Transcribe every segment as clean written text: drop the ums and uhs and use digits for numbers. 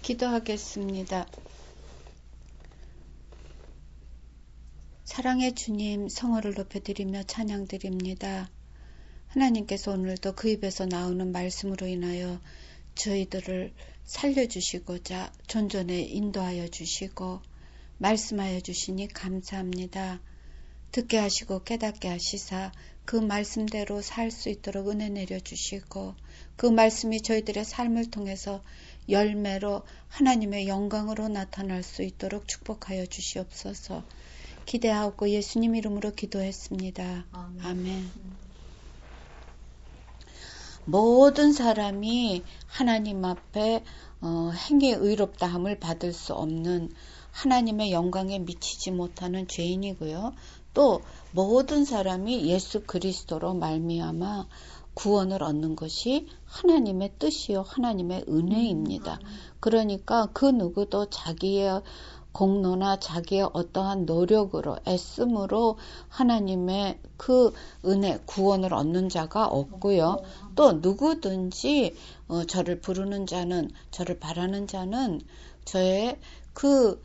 기도하겠습니다. 사랑의 주님, 성호를 높여드리며 찬양드립니다. 하나님께서 오늘도 그 입에서 나오는 말씀으로 인하여 저희들을 살려주시고자 존전에 인도하여 주시고 말씀하여 주시니 감사합니다. 듣게 하시고 깨닫게 하시사 그 말씀대로 살 수 있도록 은혜 내려주시고 그 말씀이 저희들의 삶을 통해서 열매로 하나님의 영광으로 나타날 수 있도록 축복하여 주시옵소서. 기대하고 예수님 이름으로 기도했습니다. 아멘. 모든 사람이 하나님 앞에 행위 의롭다함을 받을 수 없는 하나님의 영광에 미치지 못하는 죄인이고요. 또 모든 사람이 예수 그리스도로 말미암아 구원을 얻는 것이 하나님의 뜻이요 하나님의 은혜입니다. 그러니까 그 누구도 자기의 공로나 자기의 어떠한 노력으로 애씀으로 하나님의 그 은혜 구원을 얻는 자가 없고요. 또 누구든지 저를 부르는 자는 저를 바라는 자는 저의 그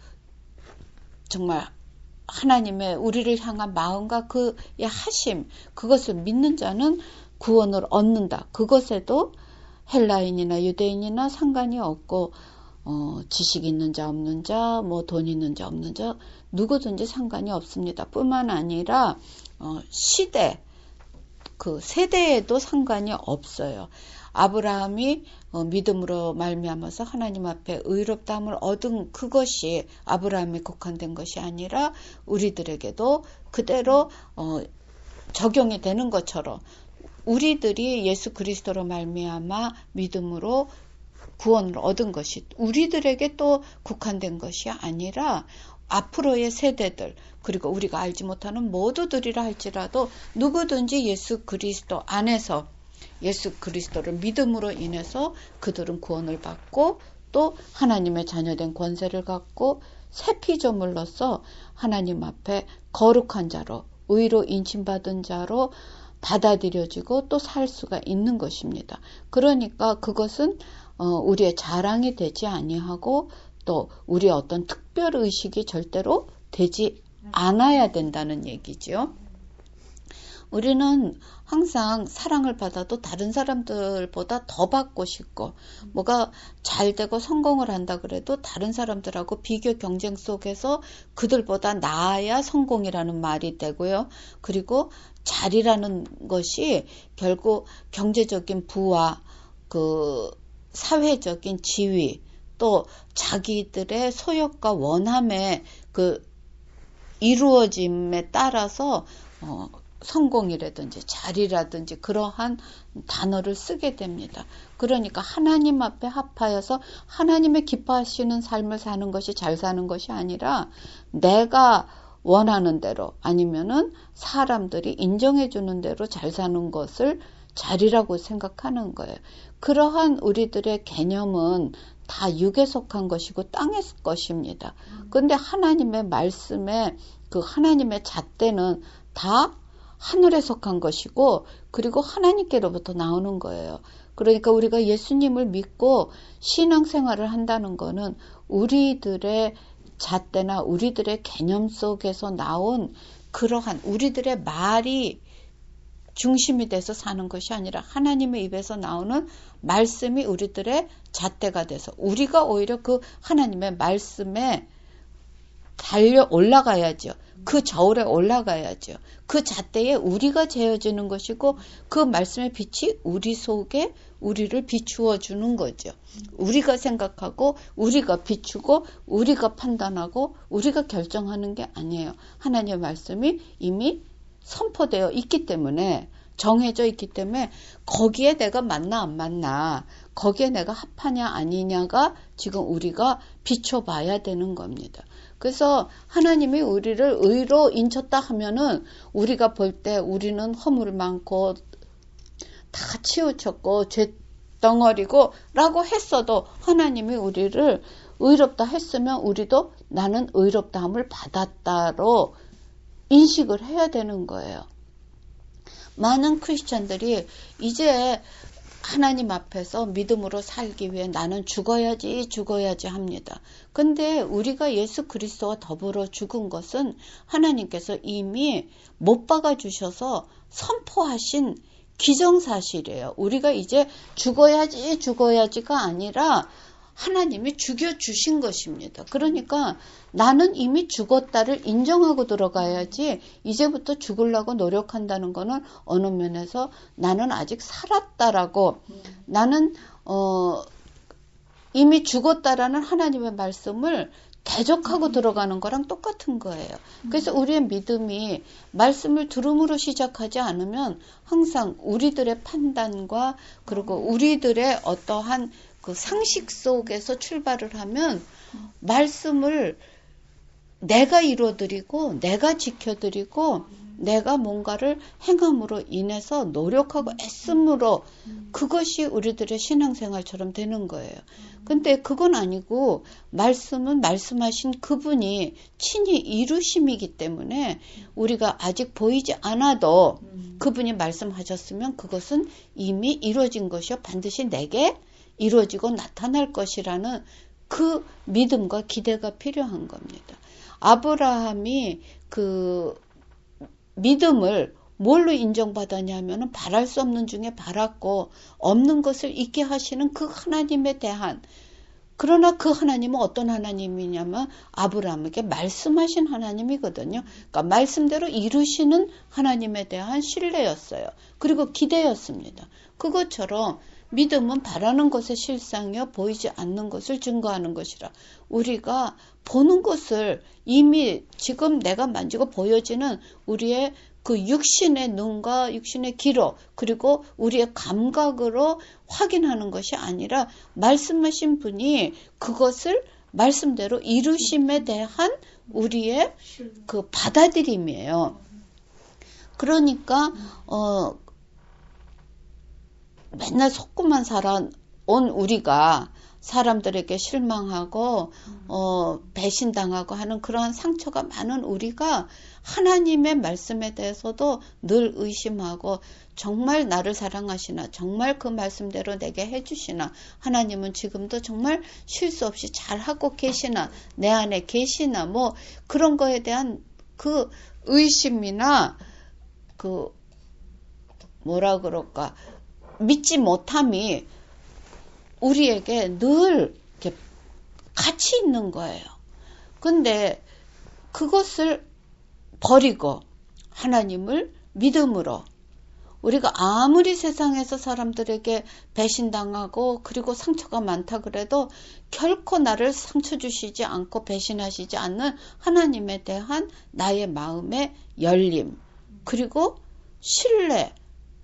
정말 하나님의 우리를 향한 마음과 그의 하심 그것을 믿는 자는 구원을 얻는다. 그것에도 헬라인이나 유대인이나 상관이 없고 지식 있는 자 없는 자, 돈 있는 자 없는 자 누구든지 상관이 없습니다. 뿐만 아니라 시대, 그 세대에도 상관이 없어요. 아브라함이 믿음으로 말미암아서 하나님 앞에 의롭다함을 얻은 그것이 아브라함에 국한된 것이 아니라 우리들에게도 그대로 적용이 되는 것처럼 우리들이 예수 그리스도로 말미암아 믿음으로 구원을 얻은 것이 우리들에게 또 국한된 것이 아니라 앞으로의 세대들 그리고 우리가 알지 못하는 모두들이라 할지라도 누구든지 예수 그리스도 안에서 예수 그리스도를 믿음으로 인해서 그들은 구원을 받고 또 하나님의 자녀된 권세를 갖고 새 피조물로서 하나님 앞에 거룩한 자로 의로 인침받은 자로 받아들여지고 또 살 수가 있는 것입니다. 그러니까 그것은 우리의 자랑이 되지 아니하고 또 우리의 어떤 특별의식이 절대로 되지 않아야 된다는 얘기죠. 우리는 항상 사랑을 받아도 다른 사람들보다 더 받고 싶고 뭐가 잘 되고 성공을 한다 그래도 다른 사람들하고 비교 경쟁 속에서 그들보다 나아야 성공이라는 말이 되고요. 그리고 잘이라는 것이 결국 경제적인 부와 그 사회적인 지위 또 자기들의 소욕과 원함의 그 이루어짐에 따라서 성공이라든지 자리라든지 그러한 단어를 쓰게 됩니다. 그러니까 하나님 앞에 합하여서 하나님의 기뻐하시는 삶을 사는 것이 잘 사는 것이 아니라 내가 원하는 대로 아니면은 사람들이 인정해 주는 대로 잘 사는 것을 자리라고 생각하는 거예요. 그러한 우리들의 개념은 다 육에 속한 것이고 땅의 것입니다. 그런데 하나님의 말씀에 그 하나님의 잣대는 다 하늘에 속한 것이고 그리고 하나님께로부터 나오는 거예요. 그러니까 우리가 예수님을 믿고 신앙생활을 한다는 거는 우리들의 잣대나 우리들의 개념 속에서 나온 그러한 우리들의 말이 중심이 돼서 사는 것이 아니라 하나님의 입에서 나오는 말씀이 우리들의 잣대가 돼서 우리가 오히려 그 하나님의 말씀에 달려 올라가야죠. 그 저울에 올라가야죠. 그 잣대에 우리가 재어지는 것이고 그 말씀의 빛이 우리 속에 우리를 비추어 주는 거죠. 우리가 생각하고 우리가 비추고 우리가 판단하고 우리가 결정하는 게 아니에요. 하나님의 말씀이 이미 선포되어 있기 때문에 정해져 있기 때문에 거기에 내가 맞나 안 맞나 거기에 내가 합하냐 아니냐가 지금 우리가 비춰봐야 되는 겁니다. 그래서 하나님이 우리를 의로 인쳤다 하면은 우리가 볼 때 우리는 허물 많고 다 치우쳤고 죄덩어리고 라고 했어도 하나님이 우리를 의롭다 했으면 우리도 나는 의롭다함을 받았다로 인식을 해야 되는 거예요. 많은 크리스천들이 이제 하나님 앞에서 믿음으로 살기 위해 나는 죽어야지 합니다. 근데 우리가 예수 그리스도와 더불어 죽은 것은 하나님께서 이미 못 박아 주셔서 선포하신 기정사실이에요. 우리가 이제 죽어야지가 아니라 하나님이 죽여주신 것입니다. 그러니까 나는 이미 죽었다를 인정하고 들어가야지 이제부터 죽으려고 노력한다는 거는 어느 면에서 나는 아직 살았다라고 나는 이미 죽었다라는 하나님의 말씀을 대적하고 들어가는 거랑 똑같은 거예요. 그래서 우리의 믿음이 말씀을 들음으로 시작하지 않으면 항상 우리들의 판단과 그리고 우리들의 어떠한 그 상식 속에서 출발을 하면 말씀을 내가 이루어드리고 내가 지켜드리고 내가 뭔가를 행함으로 인해서 노력하고 애씀으로 그것이 우리들의 신앙생활처럼 되는 거예요. 근데 그건 아니고 말씀은 말씀하신 그분이 친히 이루심이기 때문에 우리가 아직 보이지 않아도 그분이 말씀하셨으면 그것은 이미 이루어진 것이요 반드시 내게 이루어지고 나타날 것이라는 그 믿음과 기대가 필요한 겁니다. 아브라함이 그 믿음을 뭘로 인정받았냐면은 바랄 수 없는 중에 바랐고 없는 것을 있게 하시는 그 하나님에 대한 그러나 그 하나님은 어떤 하나님이냐면 아브라함에게 말씀하신 하나님이거든요. 그러니까 말씀대로 이루시는 하나님에 대한 신뢰였어요. 그리고 기대였습니다. 그것처럼 믿음은 바라는 것의 실상이요 보이지 않는 것을 증거하는 것이라 우리가 보는 것을 이미 지금 내가 만지고 보여지는 우리의 그 육신의 눈과 육신의 귀로 그리고 우리의 감각으로 확인하는 것이 아니라 말씀하신 분이 그것을 말씀대로 이루심에 대한 우리의 그 받아들임이에요. 그러니까 맨날 속고만 살아온 우리가 사람들에게 실망하고 배신당하고 하는 그러한 상처가 많은 우리가 하나님의 말씀에 대해서도 늘 의심하고 정말 나를 사랑하시나 정말 그 말씀대로 내게 해주시나 하나님은 지금도 정말 실수 없이 잘하고 계시나 내 안에 계시나 뭐 그런 거에 대한 그 의심이나 그 뭐라 그럴까 믿지 못함이 우리에게 늘 이렇게 같이 있는 거예요. 근데 그것을 버리고 하나님을 믿음으로 우리가 아무리 세상에서 사람들에게 배신당하고 그리고 상처가 많다 그래도 결코 나를 상처 주시지 않고 배신하시지 않는 하나님에 대한 나의 마음의 열림 그리고 신뢰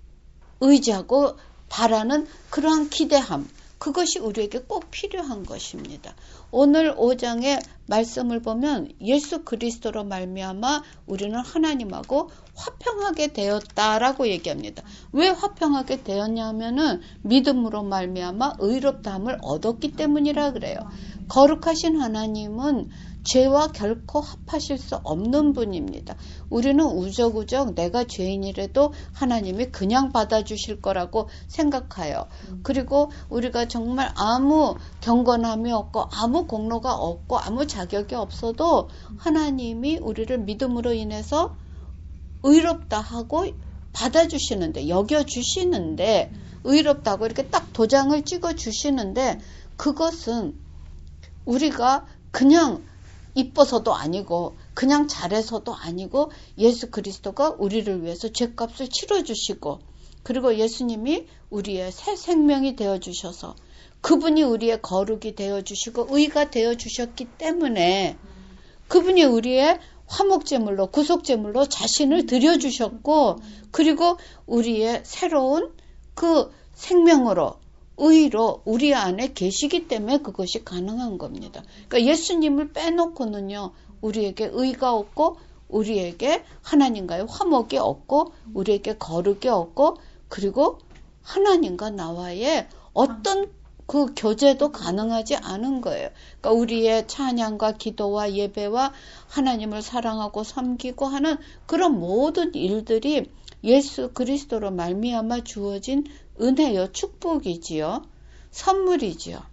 의지하고 바라는 그러한 기대함 그것이 우리에게 꼭 필요한 것입니다. 오늘 5장의 말씀을 보면 예수 그리스도로 말미암아 우리는 하나님하고 화평하게 되었다라고 얘기합니다. 왜 화평하게 되었냐면은 믿음으로 말미암아 의롭다함을 얻었기 때문이라 그래요. 거룩하신 하나님은 죄와 결코 합하실 수 없는 분입니다. 우리는 우적우적 내가 죄인이라도 하나님이 그냥 받아주실 거라고 생각해요. 그리고 우리가 정말 아무 경건함이 없고 아무 공로가 없고 아무 자격이 없어도 하나님이 우리를 믿음으로 인해서 의롭다 하고 받아주시는데 여겨주시는데 의롭다고 이렇게 딱 도장을 찍어주시는데 그것은 우리가 그냥 이뻐서도 아니고 그냥 잘해서도 아니고 예수 그리스도가 우리를 위해서 죄값을 치러주시고 그리고 예수님이 우리의 새 생명이 되어주셔서 그분이 우리의 거룩이 되어주시고 의가 되어주셨기 때문에 그분이 우리의 화목제물로 구속제물로 자신을 드려주셨고 그리고 우리의 새로운 그 생명으로 의로 우리 안에 계시기 때문에 그것이 가능한 겁니다. 그러니까 예수님을 빼놓고는요. 우리에게 의가 없고 우리에게 하나님과의 화목이 없고 우리에게 거룩이 없고 그리고 하나님과 나와의 어떤 그 교제도 가능하지 않은 거예요. 그러니까 우리의 찬양과 기도와 예배와 하나님을 사랑하고 섬기고 하는 그런 모든 일들이 예수 그리스도로 말미암아 주어진 은혜요, 축복이지요. 선물이지요.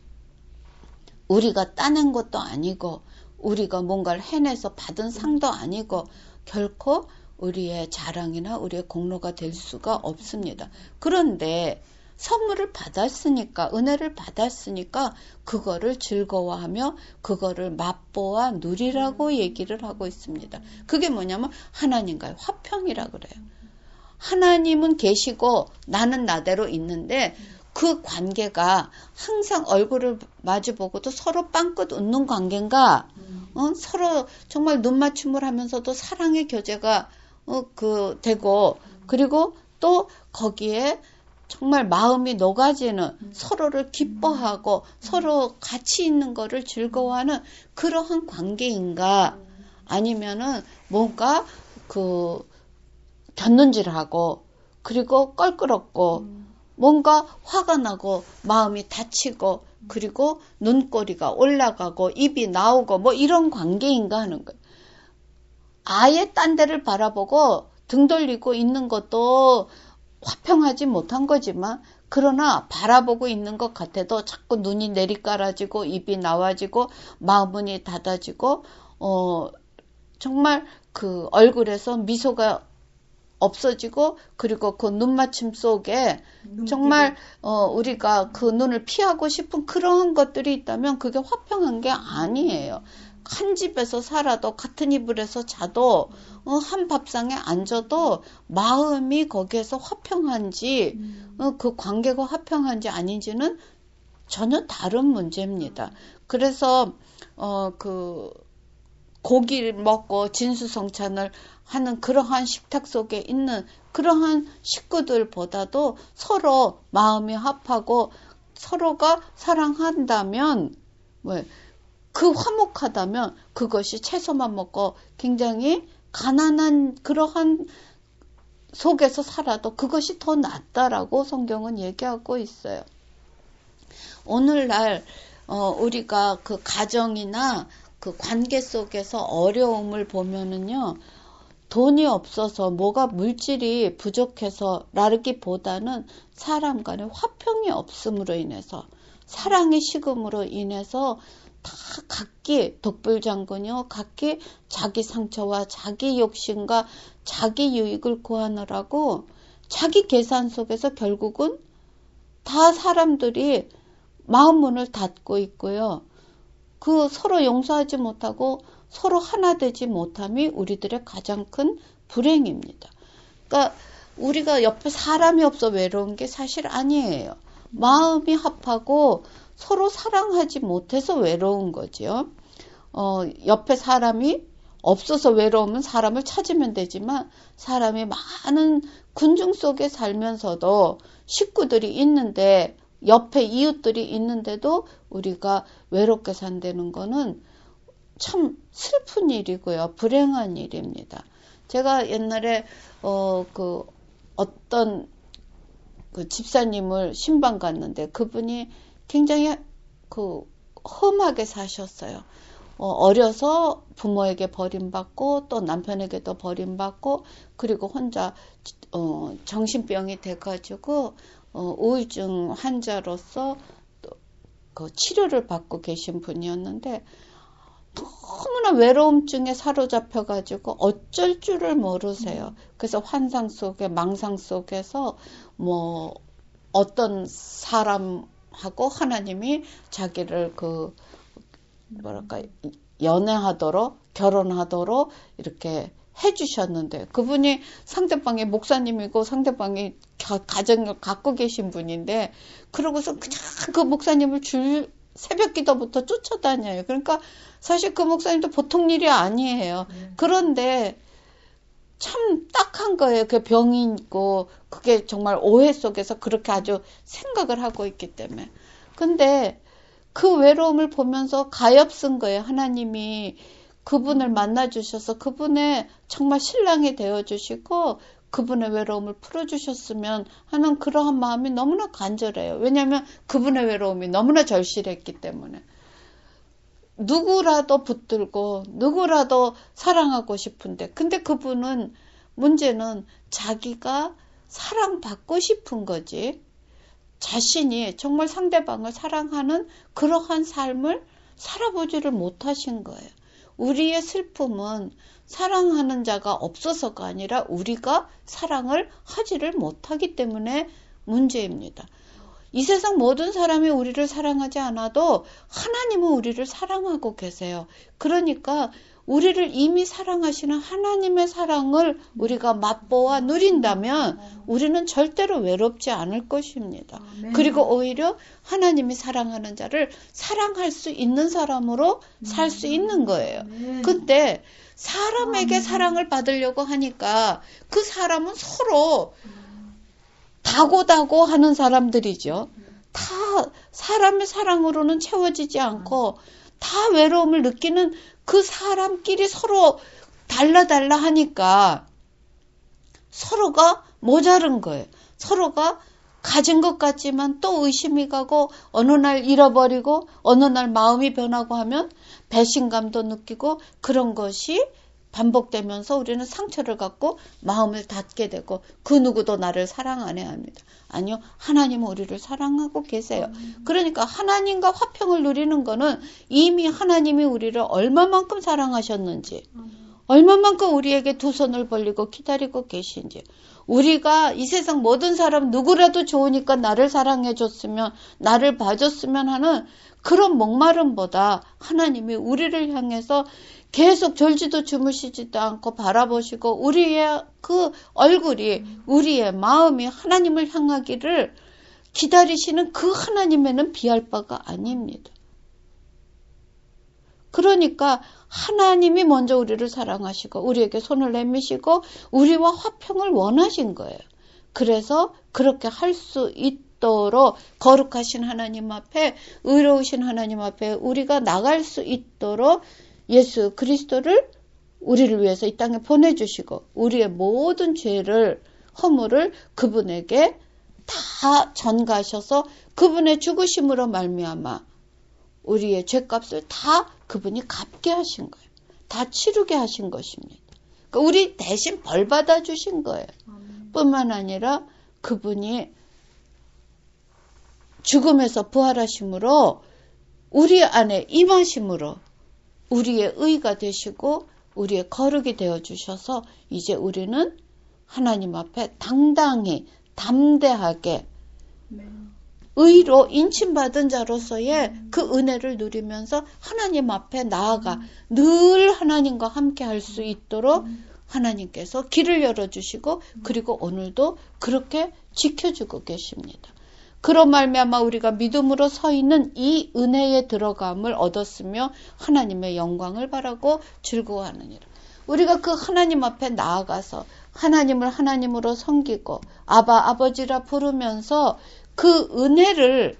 우리가 따낸 것도 아니고 우리가 뭔가를 해내서 받은 상도 아니고 결코 우리의 자랑이나 우리의 공로가 될 수가 없습니다. 그런데 선물을 받았으니까, 은혜를 받았으니까 그거를 즐거워하며 그거를 맛보아 누리라고 얘기를 하고 있습니다. 그게 뭐냐면 하나님과의 화평이라 그래요. 하나님은 계시고 나는 나대로 있는데 그 관계가 항상 얼굴을 마주보고도 서로 빵긋 웃는 관계인가? 서로 정말 눈맞춤을 하면서도 사랑의 교제가 되고, 그리고 또 거기에 정말 마음이 녹아지는, 서로를 기뻐하고 서로 같이 있는 거를 즐거워하는 그러한 관계인가? 아니면은 뭔가 곁눈질하고 그리고 껄끄럽고 뭔가 화가 나고 마음이 다치고 그리고 눈꼬리가 올라가고 입이 나오고 뭐 이런 관계인가 하는 거예요. 아예 딴 데를 바라보고 등 돌리고 있는 것도 화평하지 못한 거지만, 그러나 바라보고 있는 것 같아도 자꾸 눈이 내리깔아지고 입이 나와지고 마음이 닫아지고 정말 그 얼굴에서 미소가 없어지고, 그리고 그 눈맞춤 속에 정말 우리가 그 눈을 피하고 싶은 그러한 것들이 있다면 그게 화평한 게 아니에요. 한 집에서 살아도 같은 이불에서 자도 한 밥상에 앉아도 마음이 거기에서 화평한지 그 관계가 화평한지 아닌지는 전혀 다른 문제입니다. 그래서 고기를 먹고 진수성찬을 하는 그러한 식탁 속에 있는 그러한 식구들보다도 서로 마음이 합하고 서로가 사랑한다면, 그 화목하다면 그것이 채소만 먹고 굉장히 가난한 그러한 속에서 살아도 그것이 더 낫다라고 성경은 얘기하고 있어요. 오늘날 우리가 그 가정이나 그 관계 속에서 어려움을 보면은요, 돈이 없어서 뭐가 물질이 부족해서 라기보다는 사람 간의 화평이 없음으로 인해서, 사랑의 식음으로 인해서 다 각기 독불장군이요, 각기 자기 상처와 자기 욕심과 자기 유익을 구하느라고 자기 계산 속에서 결국은 다 사람들이 마음 문을 닫고 있고요. 그 서로 용서하지 못하고 서로 하나 되지 못함이 우리들의 가장 큰 불행입니다. 그러니까 우리가 옆에 사람이 없어 외로운 게 사실 아니에요. 마음이 합하고 서로 사랑하지 못해서 외로운 거죠. 옆에 사람이 없어서 외로우면 사람을 찾으면 되지만, 사람이 많은 군중 속에 살면서도 식구들이 있는데, 옆에 이웃들이 있는데도 우리가 외롭게 산다는 거는 참 슬픈 일이고요. 불행한 일입니다. 제가 옛날에 어떤 그 집사님을 신방 갔는데 그분이 굉장히 험하게 사셨어요. 어려서 부모에게 버림받고 또 남편에게도 버림받고, 그리고 혼자 정신병이 돼가지고 우울증 환자로서 그 치료를 받고 계신 분이었는데, 너무나 외로움증에 사로잡혀가지고 어쩔 줄을 모르세요. 그래서 환상 속에, 망상 속에서 뭐 어떤 사람하고 하나님이 자기를 연애하도록, 결혼하도록 이렇게 해주셨는데, 그분이 상대방이 목사님이고 상대방이 가정을 갖고 계신 분인데, 그러고서 그냥 그 목사님을 새벽 기도부터 쫓아다녀요. 그러니까 사실 그 목사님도 보통 일이 아니에요. 그런데 참 딱한 거예요. 그 병이 있고 그게 정말 오해 속에서 그렇게 아주 생각을 하고 있기 때문에. 근데 그 외로움을 보면서 가엾은 거예요. 하나님이 그분을 만나주셔서 그분의 정말 신랑이 되어주시고 그분의 외로움을 풀어주셨으면 하는 그러한 마음이 너무나 간절해요. 왜냐하면 그분의 외로움이 너무나 절실했기 때문에. 누구라도 붙들고 누구라도 사랑하고 싶은데, 근데 그분은 문제는 자기가 사랑받고 싶은 거지. 자신이 정말 상대방을 사랑하는 그러한 삶을 살아보지를 못하신 거예요. 우리의 슬픔은 사랑하는 자가 없어서가 아니라 우리가 사랑을 하지를 못하기 때문에 문제입니다. 이 세상 모든 사람이 우리를 사랑하지 않아도 하나님은 우리를 사랑하고 계세요. 그러니까 우리를 이미 사랑하시는 하나님의 사랑을 우리가 맛보아 누린다면 우리는 절대로 외롭지 않을 것입니다. 그리고 오히려 하나님이 사랑하는 자를 사랑할 수 있는 사람으로 살 수 있는 거예요. 근데 사람에게 사랑을 받으려고 하니까 그 사람은 서로 다고다고 하는 사람들이죠. 다 사람의 사랑으로는 채워지지 않고 다 외로움을 느끼는 그 사람끼리 서로 달라 하니까 서로가 모자른 거예요. 서로가 가진 것 같지만 또 의심이 가고 어느 날 잃어버리고 어느 날 마음이 변하고 하면 배신감도 느끼고 그런 것이 반복되면서 우리는 상처를 갖고 마음을 닫게 되고 그 누구도 나를 사랑 안 해야 합니다. 아니요. 하나님은 우리를 사랑하고 계세요. 그러니까 하나님과 화평을 누리는 거는 이미 하나님이 우리를 얼마만큼 사랑하셨는지 얼마만큼 우리에게 두 손을 벌리고 기다리고 계신지 우리가 이 세상 모든 사람 누구라도 좋으니까 나를 사랑해 줬으면 나를 봐줬으면 하는 그런 목마름보다 하나님이 우리를 향해서 계속 졸지도 주무시지도 않고 바라보시고 우리의 그 얼굴이 우리의 마음이 하나님을 향하기를 기다리시는 그 하나님에는 비할 바가 아닙니다. 그러니까 하나님이 먼저 우리를 사랑하시고 우리에게 손을 내미시고 우리와 화평을 원하신 거예요. 그래서 그렇게 할 수 있도록 거룩하신 하나님 앞에 의로우신 하나님 앞에 우리가 나갈 수 있도록 예수 그리스도를 우리를 위해서 이 땅에 보내주시고 우리의 모든 죄를 허물을 그분에게 다 전가하셔서 그분의 죽으심으로 말미암아 우리의 죄값을 다 그분이 갚게 하신 거예요. 다 치르게 하신 것입니다. 그러니까 우리 대신 벌 받아 주신 거예요. 뿐만 아니라 그분이 죽음에서 부활하심으로 우리 안에 임하심으로 우리의 의가 되시고 우리의 거룩이 되어주셔서 이제 우리는 하나님 앞에 당당히 담대하게 의로 인침받은 자로서의 그 은혜를 누리면서 하나님 앞에 나아가 늘 하나님과 함께 할 수 있도록 하나님께서 길을 열어주시고 그리고 오늘도 그렇게 지켜주고 계십니다. 그런 말미암아 우리가 믿음으로 서 있는 이 은혜에 들어감을 얻었으며 하나님의 영광을 바라고 즐거워하느니라. 우리가 그 하나님 앞에 나아가서 하나님을 하나님으로 섬기고 아바 아버지라 부르면서 그 은혜를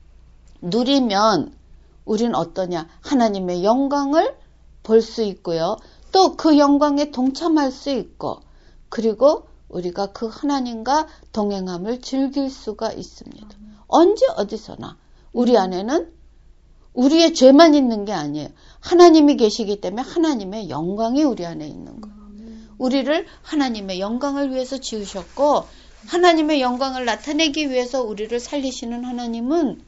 누리면 우린 어떠냐? 하나님의 영광을 볼 수 있고요. 또 그 영광에 동참할 수 있고 그리고 우리가 그 하나님과 동행함을 즐길 수가 있습니다. 언제 어디서나 우리 안에는 우리의 죄만 있는 게 아니에요. 하나님이 계시기 때문에 하나님의 영광이 우리 안에 있는 거예요. 우리를 하나님의 영광을 위해서 지으셨고 하나님의 영광을 나타내기 위해서 우리를 살리시는 하나님은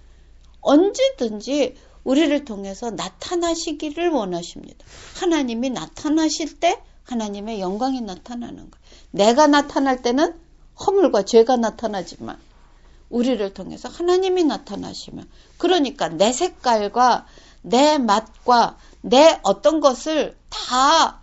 언제든지 우리를 통해서 나타나시기를 원하십니다. 하나님이 나타나실 때 하나님의 영광이 나타나는 거예요. 내가 나타날 때는 허물과 죄가 나타나지만 우리를 통해서 하나님이 나타나시면 그러니까 내 색깔과 내 맛과 내 어떤 것을 다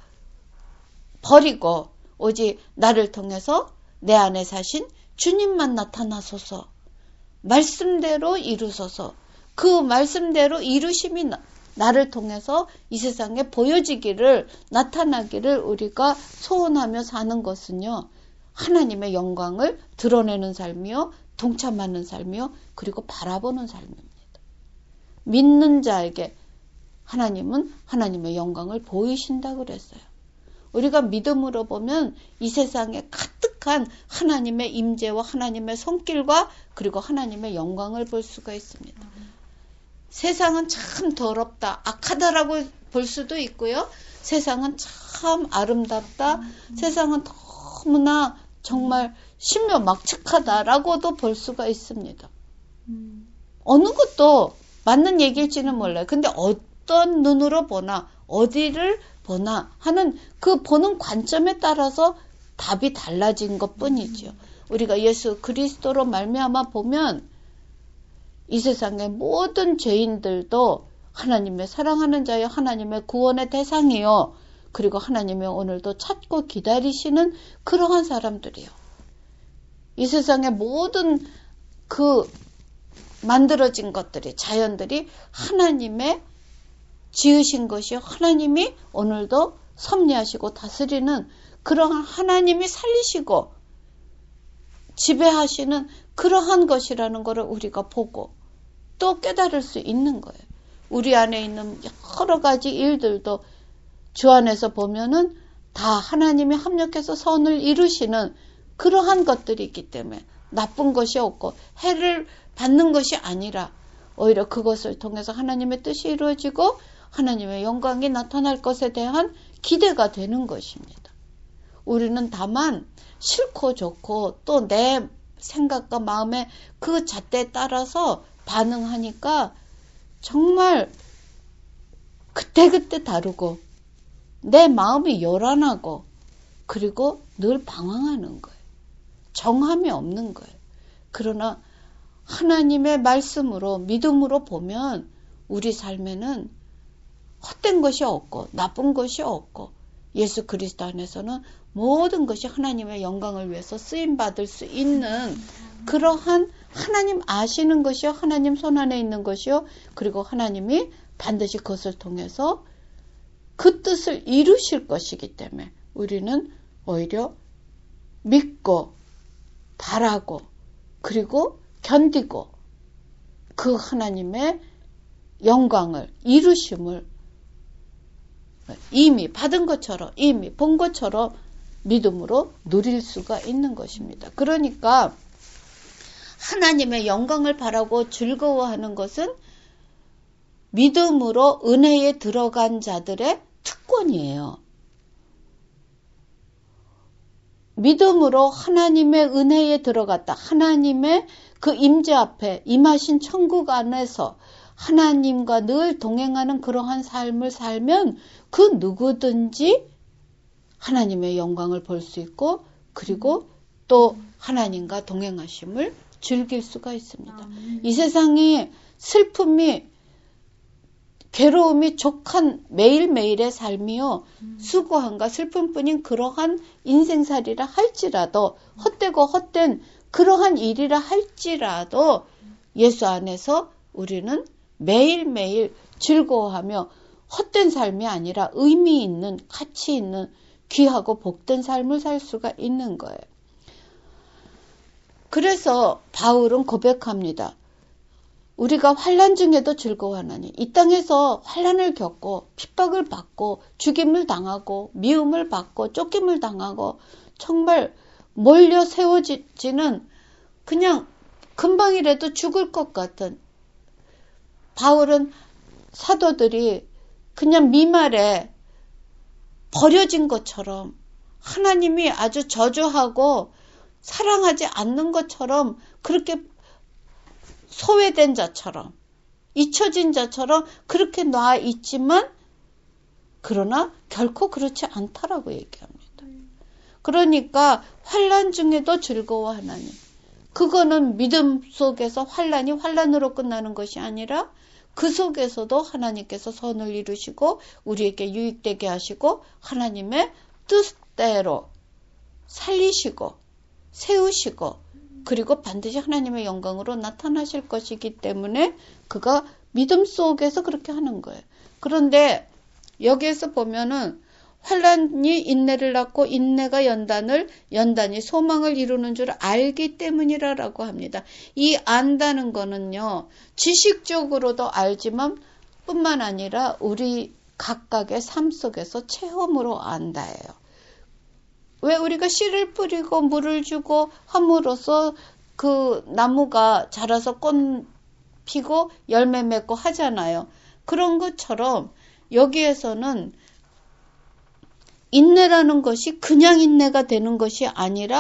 버리고 오직 나를 통해서 내 안에 사신 주님만 나타나소서 말씀대로 이루소서 그 말씀대로 이루심이 나를 통해서 이 세상에 보여지기를 나타나기를 우리가 소원하며 사는 것은요. 하나님의 영광을 드러내는 삶이요. 동참하는 삶이요. 그리고 바라보는 삶입니다. 믿는 자에게 하나님은 하나님의 영광을 보이신다고 그랬어요. 우리가 믿음으로 보면 이 세상에 가득한 하나님의 임재와 하나님의 손길과 그리고 하나님의 영광을 볼 수가 있습니다. 세상은 참 더럽다, 악하다라고 볼 수도 있고요. 세상은 참 아름답다. 세상은 너무나 정말 신묘막측하다라고도 볼 수가 있습니다. 어느 것도 맞는 얘기일지는 몰라요. 근데 어떤 눈으로 보나 어디를 보나 하는 그 보는 관점에 따라서 답이 달라진 것뿐이죠. 우리가 예수 그리스도로 말미암아 보면 이 세상의 모든 죄인들도 하나님의 사랑하는 자여 하나님의 구원의 대상이요. 그리고 하나님이 오늘도 찾고 기다리시는 그러한 사람들이요. 이 세상의 모든 그 만들어진 것들이 자연들이 하나님의 지으신 것이요. 하나님이 오늘도 섭리하시고 다스리는 그러한 하나님이 살리시고 지배하시는 그러한 것이라는 것을 우리가 보고 또 깨달을 수 있는 거예요. 우리 안에 있는 여러 가지 일들도 주 안에서 보면은 다 하나님이 합력해서 선을 이루시는 그러한 것들이 있기 때문에 나쁜 것이 없고 해를 받는 것이 아니라 오히려 그것을 통해서 하나님의 뜻이 이루어지고 하나님의 영광이 나타날 것에 대한 기대가 되는 것입니다. 우리는 다만 싫고 좋고 또 내 생각과 마음의 그 잣대에 따라서 반응하니까 정말 그때그때 다르고 내 마음이 요란하고 그리고 늘 방황하는 거예요. 정함이 없는 거예요. 그러나 하나님의 말씀으로 믿음으로 보면 우리 삶에는 헛된 것이 없고 나쁜 것이 없고 예수 그리스도 안에서는 모든 것이 하나님의 영광을 위해서 쓰임받을 수 있는 그러한 하나님 아시는 것이요. 하나님 손안에 있는 것이요. 그리고 하나님이 반드시 그것을 통해서 그 뜻을 이루실 것이기 때문에 우리는 오히려 믿고 바라고 그리고 견디고 그 하나님의 영광을 이루심을 이미 받은 것처럼 이미 본 것처럼 믿음으로 누릴 수가 있는 것입니다. 그러니까 하나님의 영광을 바라고 즐거워하는 것은 믿음으로 은혜에 들어간 자들의 특권이에요. 믿음으로 하나님의 은혜에 들어갔다. 하나님의 그 임재 앞에 임하신 천국 안에서 하나님과 늘 동행하는 그러한 삶을 살면 그 누구든지 하나님의 영광을 볼 수 있고 그리고 또 하나님과 동행하심을 즐길 수가 있습니다. 이 세상이 슬픔이 괴로움이 족한 매일매일의 삶이요. 수고함과 슬픔뿐인 그러한 인생살이라 할지라도 헛되고 헛된 그러한 일이라 할지라도 예수 안에서 우리는 매일매일 즐거워하며 헛된 삶이 아니라 의미 있는 가치 있는 귀하고 복된 삶을 살 수가 있는 거예요. 그래서 바울은 고백합니다. 우리가 환난 중에도 즐거워하나니 이 땅에서 환난을 겪고 핍박을 받고 죽임을 당하고 미움을 받고 쫓김을 당하고 정말 몰려 세워지는 그냥 금방이라도 죽을 것 같은 바울은 사도들이 그냥 미말에 버려진 것처럼 하나님이 아주 저주하고 사랑하지 않는 것처럼 그렇게 소외된 자처럼 잊혀진 자처럼 그렇게 놔 있지만 그러나 결코 그렇지 않다라고 얘기합니다. 그러니까 환난 중에도 즐거워하나니 그거는 믿음 속에서 환난이 환난으로 끝나는 것이 아니라 그 속에서도 하나님께서 선을 이루시고 우리에게 유익되게 하시고 하나님의 뜻대로 살리시고 세우시고 그리고 반드시 하나님의 영광으로 나타나실 것이기 때문에 그가 믿음 속에서 그렇게 하는 거예요. 그런데 여기에서 보면은 환난이 인내를 낳고 인내가 연단이 소망을 이루는 줄 알기 때문이라고 합니다. 이 안다는 거는요. 지식적으로도 알지만 뿐만 아니라 우리 각각의 삶 속에서 체험으로 안다예요. 왜 우리가 씨를 뿌리고 물을 주고 함으로써 그 나무가 자라서 꽃 피고 열매 맺고 하잖아요. 그런 것처럼 여기에서는 인내라는 것이 그냥 인내가 되는 것이 아니라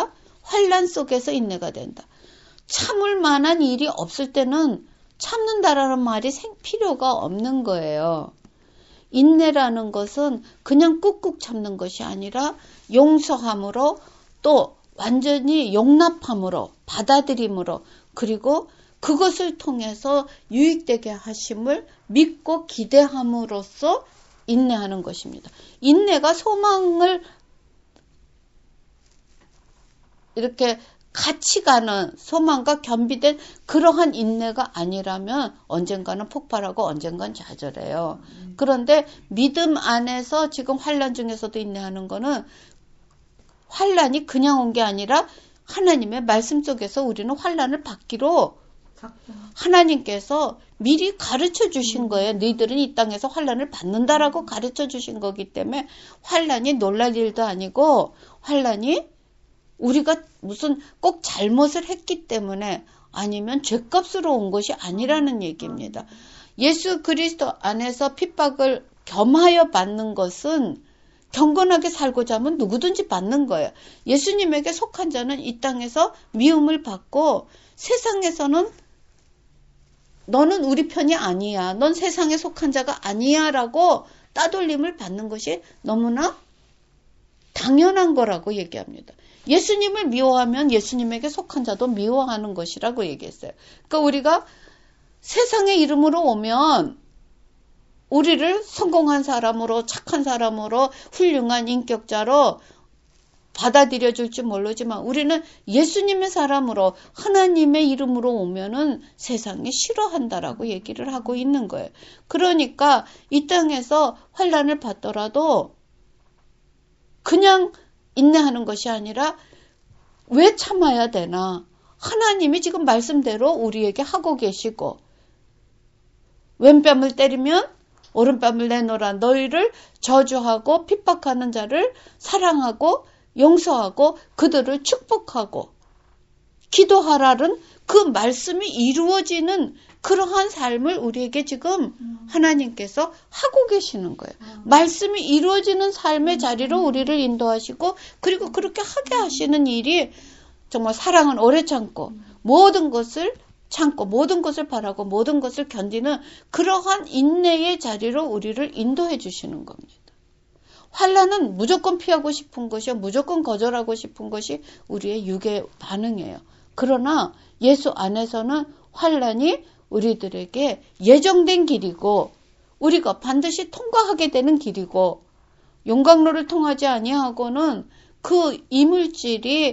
환난 속에서 인내가 된다. 참을 만한 일이 없을 때는 참는다라는 말이 필요가 없는 거예요. 인내라는 것은 그냥 꾹꾹 참는 것이 아니라 용서함으로 또 완전히 용납함으로 받아들임으로 그리고 그것을 통해서 유익되게 하심을 믿고 기대함으로써 인내하는 것입니다. 인내가 소망을 이렇게 같이 가는 소망과 겸비된 그러한 인내가 아니라면 언젠가는 폭발하고 언젠가는 좌절해요. 그런데 믿음 안에서 지금 환난 중에서도 인내하는 거는 환난이 그냥 온 게 아니라 하나님의 말씀 속에서 우리는 환난을 받기로 하나님께서 미리 가르쳐 주신 거예요. 너희들은 이 땅에서 환난을 받는다라고 가르쳐 주신 거기 때문에 환난이 놀랄 일도 아니고 환난이 우리가 무슨 꼭 잘못을 했기 때문에 아니면 죄값으로 온 것이 아니라는 얘기입니다. 예수 그리스도 안에서 핍박을 겸하여 받는 것은 경건하게 살고자 하면 누구든지 받는 거예요. 예수님에게 속한 자는 이 땅에서 미움을 받고 세상에서는 너는 우리 편이 아니야. 넌 세상에 속한 자가 아니야 라고 따돌림을 받는 것이 너무나 당연한 거라고 얘기합니다. 예수님을 미워하면 예수님에게 속한 자도 미워하는 것이라고 얘기했어요. 그러니까 우리가 세상의 이름으로 오면 우리를 성공한 사람으로 착한 사람으로 훌륭한 인격자로 받아들여 줄지 모르지만 우리는 예수님의 사람으로 하나님의 이름으로 오면은 세상이 싫어한다라고 얘기를 하고 있는 거예요. 그러니까 이 땅에서 환난을 받더라도 그냥 인내하는 것이 아니라 왜 참아야 되나? 하나님이 지금 말씀대로 우리에게 하고 계시고 왼뺨을 때리면 오른뺨을 내놓으라. 너희를 저주하고 핍박하는 자를 사랑하고 용서하고 그들을 축복하고 기도하라는 그 말씀이 이루어지는 그러한 삶을 우리에게 지금 하나님께서 하고 계시는 거예요. 말씀이 이루어지는 삶의 자리로 우리를 인도하시고 그리고 그렇게 하게 하시는 일이 정말 사랑은 오래 참고 모든 것을 참고 모든 것을 바라고 모든 것을 견디는 그러한 인내의 자리로 우리를 인도해 주시는 겁니다. 환난은 무조건 피하고 싶은 것이요. 무조건 거절하고 싶은 것이 우리의 육의 반응이에요. 그러나 예수 안에서는 환난이 우리들에게 예정된 길이고 우리가 반드시 통과하게 되는 길이고 용광로를 통하지 아니하고는 그 이물질이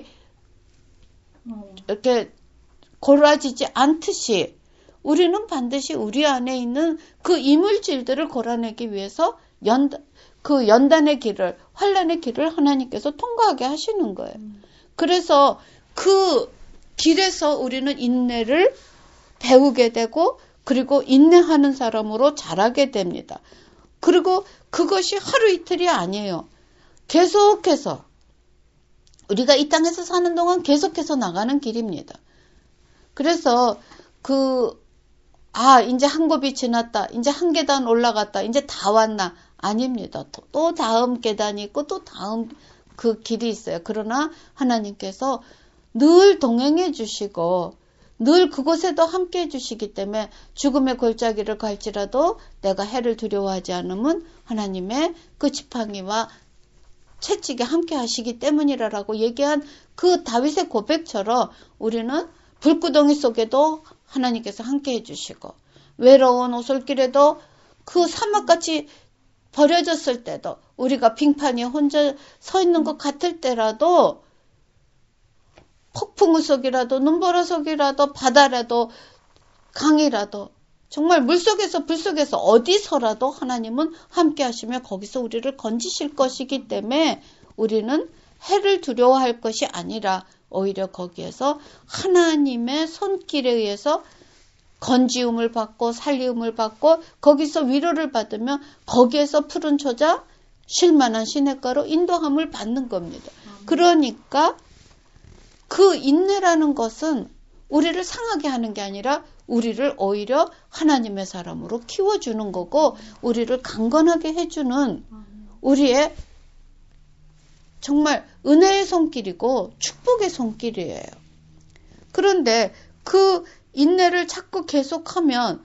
이렇게 골아지지 않듯이 우리는 반드시 우리 안에 있는 그 이물질들을 골아내기 위해서 그 연단의 길을, 환난의 길을 하나님께서 통과하게 하시는 거예요. 그래서 그 길에서 우리는 인내를 배우게 되고 그리고 인내하는 사람으로 자라게 됩니다. 그리고 그것이 하루 이틀이 아니에요. 계속해서 우리가 이 땅에서 사는 동안 계속해서 나가는 길입니다. 그래서 이제 한 곱이 지났다. 이제 한 계단 올라갔다. 이제 다 왔나? 아닙니다. 또 다음 계단이 있고 또 다음 그 길이 있어요. 그러나 하나님께서 늘 동행해 주시고 늘 그곳에도 함께 해 주시기 때문에 죽음의 골짜기를 갈지라도 내가 해를 두려워하지 않으면 하나님의 그 지팡이와 채찍에 함께 하시기 때문이라고 얘기한 그 다윗의 고백처럼 우리는 불구덩이 속에도 하나님께서 함께 해주시고 외로운 오솔길에도 그 사막같이 버려졌을 때도 우리가 빙판에 혼자 서 있는 것 같을 때라도 폭풍우 속이라도 눈보라 속이라도 바다라도 강이라도 정말 물속에서 불속에서 어디서라도 하나님은 함께 하시며 거기서 우리를 건지실 것이기 때문에 우리는 해를 두려워할 것이 아니라 오히려 거기에서 하나님의 손길에 의해서 건지움을 받고 살리움을 받고 거기서 위로를 받으며 거기에서 푸른 초자 쉴만한 시냇가로 인도함을 받는 겁니다. 그러니까 그 인내라는 것은 우리를 상하게 하는 게 아니라 우리를 오히려 하나님의 사람으로 키워주는 거고 우리를 강건하게 해주는 우리의 정말 은혜의 손길이고 축복의 손길이에요. 그런데 그 인내를 자꾸 계속하면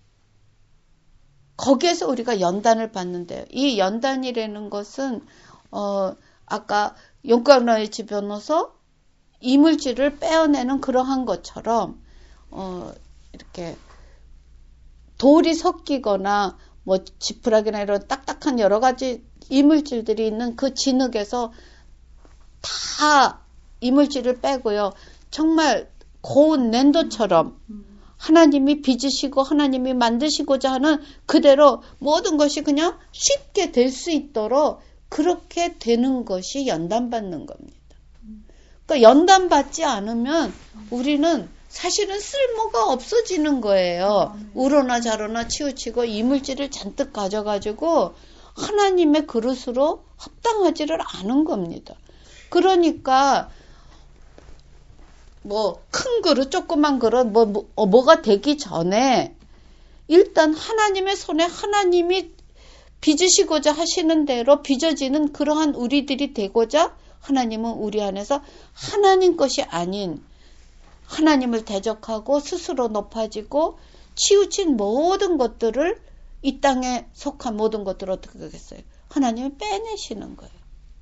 거기에서 우리가 연단을 받는데요. 이 연단이라는 것은 아까 용감라이치 변호사 이물질을 빼어내는 그러한 것처럼 이렇게 돌이 섞이거나 뭐 지푸라기나 이런 딱딱한 여러 가지 이물질들이 있는 그 진흙에서 다 이물질을 빼고요. 정말 고운粘土처럼 하나님이 빚으시고 하나님이 만드시고자 하는 그대로 모든 것이 그냥 쉽게 될 수 있도록 그렇게 되는 것이 연단받는 겁니다. 그러니까 연단받지 않으면 우리는 사실은 쓸모가 없어지는 거예요. 우로나 자로나 치우치고 이물질을 잔뜩 가져가지고 하나님의 그릇으로 합당하지를 않은 겁니다. 그러니까 뭐 큰 그릇, 조그만 그릇, 뭐가 되기 전에 일단 하나님의 손에 하나님이 빚으시고자 하시는 대로 빚어지는 그러한 우리들이 되고자 하나님은 우리 안에서 하나님 것이 아닌 하나님을 대적하고 스스로 높아지고 치우친 모든 것들을 이 땅에 속한 모든 것들을 어떻게 하겠어요? 하나님이 빼내시는 거예요.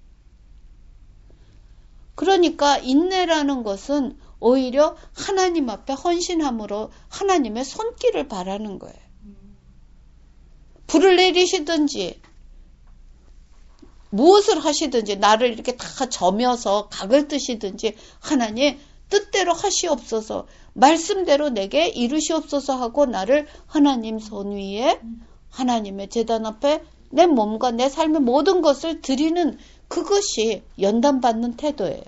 그러니까 인내라는 것은 오히려 하나님 앞에 헌신함으로 하나님의 손길을 바라는 거예요. 불을 내리시든지 무엇을 하시든지 나를 이렇게 다 점여서 각을 뜨시든지 하나님 뜻대로 하시옵소서 말씀대로 내게 이루시옵소서 하고 나를 하나님 손 위에 하나님의 제단 앞에 내 몸과 내 삶의 모든 것을 드리는 그것이 연단받는 태도예요.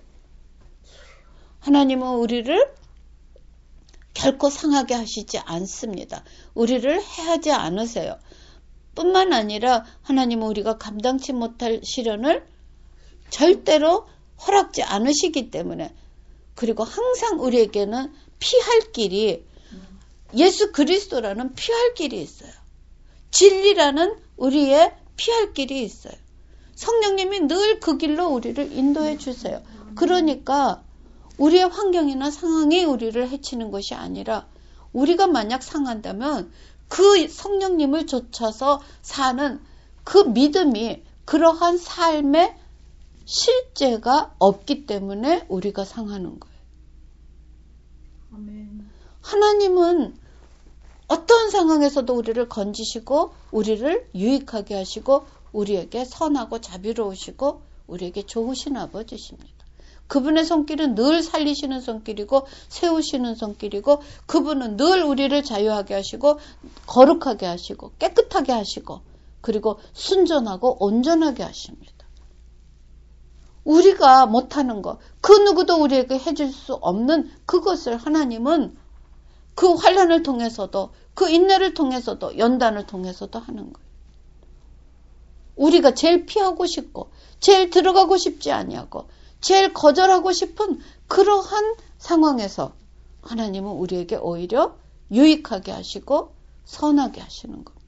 하나님은 우리를 결코 상하게 하시지 않습니다. 우리를 해하지 않으세요. 뿐만 아니라 하나님은 우리가 감당치 못할 시련을 절대로 허락지 않으시기 때문에 그리고 항상 우리에게는 피할 길이 예수 그리스도라는 피할 길이 있어요. 진리라는 우리의 피할 길이 있어요. 성령님이 늘 그 길로 우리를 인도해 주세요. 그러니까 우리의 환경이나 상황이 우리를 해치는 것이 아니라 우리가 만약 상한다면 그 성령님을 쫓아서 사는 그 믿음이 그러한 삶의 실제가 없기 때문에 우리가 상하는 거예요. 아멘. 하나님은 어떤 상황에서도 우리를 건지시고 우리를 유익하게 하시고 우리에게 선하고 자비로우시고 우리에게 좋으신 아버지십니다. 그분의 손길은 늘 살리시는 손길이고 세우시는 손길이고 그분은 늘 우리를 자유하게 하시고 거룩하게 하시고 깨끗하게 하시고 그리고 순전하고 온전하게 하십니다. 우리가 못하는 것, 그 누구도 우리에게 해줄 수 없는 그것을 하나님은 그 환난을 통해서도 그 인내를 통해서도 연단을 통해서도 하는 거예요. 우리가 제일 피하고 싶고 제일 들어가고 싶지 아니하고 제일 거절하고 싶은 그러한 상황에서 하나님은 우리에게 오히려 유익하게 하시고 선하게 하시는 겁니다.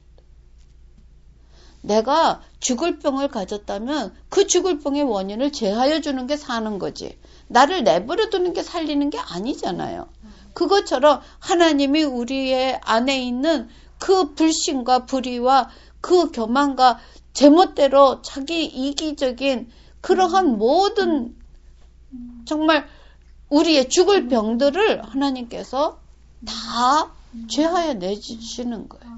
내가 죽을 병을 가졌다면 그 죽을 병의 원인을 제하여 주는 게 사는 거지. 나를 내버려 두는 게 살리는 게 아니잖아요. 그것처럼 하나님이 우리의 안에 있는 그 불신과 불의와 그 교만과 제멋대로 자기 이기적인 그러한 모든 정말 우리의 죽을 병들을 하나님께서 다 죄하여 내주시는 거예요.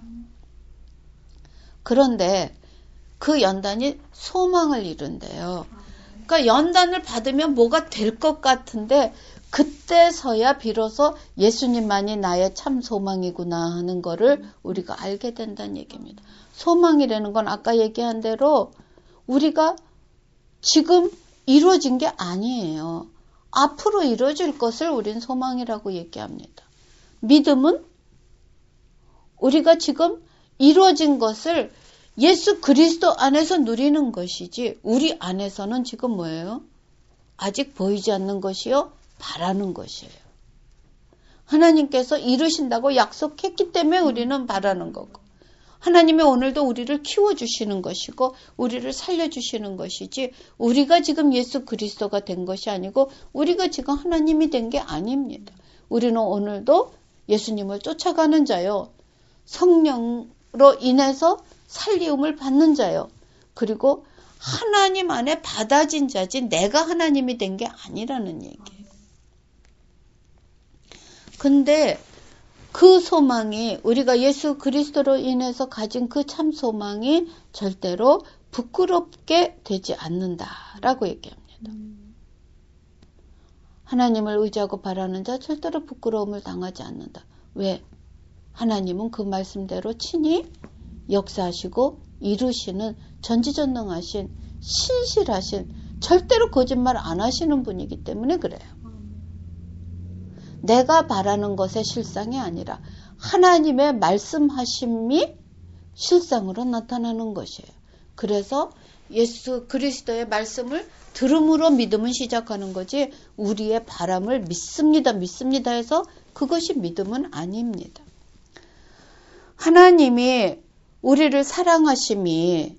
그런데 그 연단이 소망을 이룬대요. 그러니까 연단을 받으면 뭐가 될 것 같은데 그때서야 비로소 예수님만이 나의 참 소망이구나 하는 거를 우리가 알게 된다는 얘기입니다. 소망이라는 건 아까 얘기한 대로 우리가 지금 이루어진 게 아니에요. 앞으로 이루어질 것을 우린 소망이라고 얘기합니다. 믿음은 우리가 지금 이루어진 것을 예수 그리스도 안에서 누리는 것이지 우리 안에서는 지금 뭐예요? 아직 보이지 않는 것이요? 바라는 것이에요. 하나님께서 이루신다고 약속했기 때문에 우리는 바라는 거고 하나님이 오늘도 우리를 키워주시는 것이고 우리를 살려주시는 것이지 우리가 지금 예수 그리스도가 된 것이 아니고 우리가 지금 하나님이 된 게 아닙니다. 우리는 오늘도 예수님을 쫓아가는 자요. 성령으로 인해서 살리움을 받는 자요. 그리고 하나님 안에 받아진 자지 내가 하나님이 된 게 아니라는 얘기예요. 근데 그 소망이 우리가 예수 그리스도로 인해서 가진 그 참 소망이 절대로 부끄럽게 되지 않는다라고 얘기합니다. 하나님을 의지하고 바라는 자 절대로 부끄러움을 당하지 않는다. 왜? 하나님은 그 말씀대로 친히 역사하시고 이루시는 전지전능하신 신실하신 절대로 거짓말 안 하시는 분이기 때문에 그래요. 내가 바라는 것의 실상이 아니라 하나님의 말씀하심이 실상으로 나타나는 것이에요. 그래서 예수 그리스도의 말씀을 들음으로 믿음은 시작하는 거지 우리의 바람을 믿습니다 해서 그것이 믿음은 아닙니다. 하나님이 우리를 사랑하심이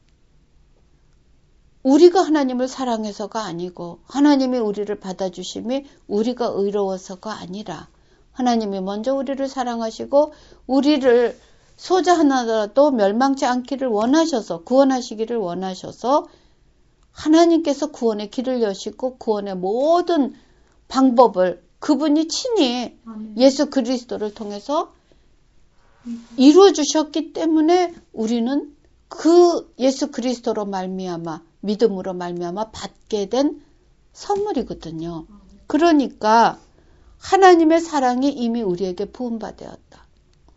우리가 하나님을 사랑해서가 아니고 하나님이 우리를 받아주심이 우리가 의로워서가 아니라 하나님이 먼저 우리를 사랑하시고 우리를 소자 하나라도 멸망치 않기를 원하셔서 구원하시기를 원하셔서 하나님께서 구원의 길을 여시고 구원의 모든 방법을 그분이 친히 예수 그리스도를 통해서 이루어 주셨기 때문에 우리는 그 예수 그리스도로 말미암아 믿음으로 말미암아 받게 된 선물이거든요. 그러니까 하나님의 사랑이 이미 우리에게 부음받았다.